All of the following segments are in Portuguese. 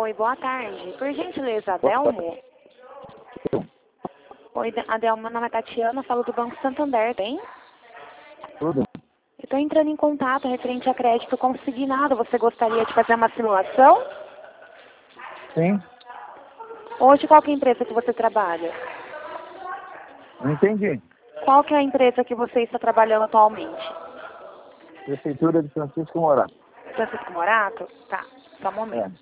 Oi, boa tarde. Por gentileza, Boa Adelmo? Oi, Adelmo, meu nome é Tatiana, falo do Banco Santander, bem? Tudo? Eu estou entrando em contato referente a crédito consignado. Você gostaria de fazer uma simulação? Sim. Hoje, qual que é a empresa que você trabalha? Não entendi. Qual que é a empresa que você está trabalhando atualmente? Prefeitura de Francisco Morato. Francisco Morato? Tá, só um É. momento.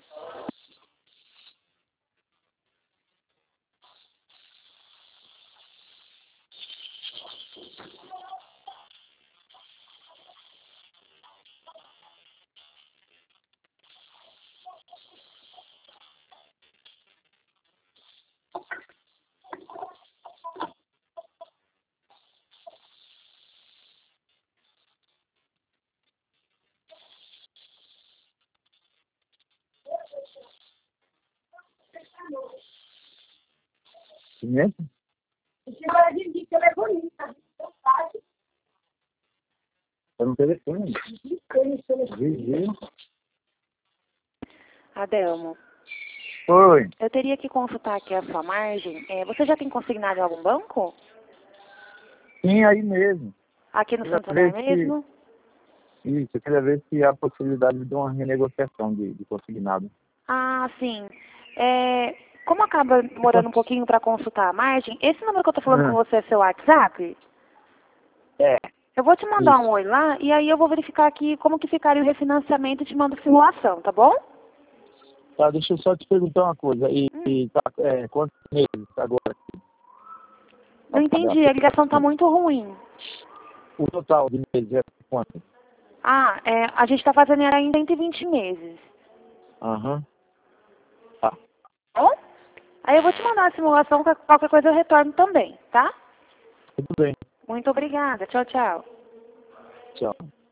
Conhece? Tá no telefone. Vigia. Adelmo, Oi. eu teria que consultar aqui a sua margem. Você já tem consignado em algum banco? Sim, aí mesmo. Aqui no Eu Santander queria ver mesmo? Isso, eu queria ver se há possibilidade de uma renegociação de consignado. Ah, sim. Como acaba demorando um pouquinho para consultar a margem, esse número que eu tô falando com Ah, você é seu WhatsApp? é, Eu vou te mandar um isso. oi lá e aí eu vou verificar aqui como que ficaria o refinanciamento e te mando simulação, tá bom? Tá, deixa eu só te perguntar uma coisa. Hum, Quantos meses agora? não entendi, a ligação tá muito ruim. O total de meses é quanto? A gente tá fazendo ela em 120 meses, Aham. Tá, tá bom? Aí eu vou te mandar a simulação, qualquer coisa eu retorno também, tá? tudo bem. Muito obrigada, tchau, tchau. Tchau.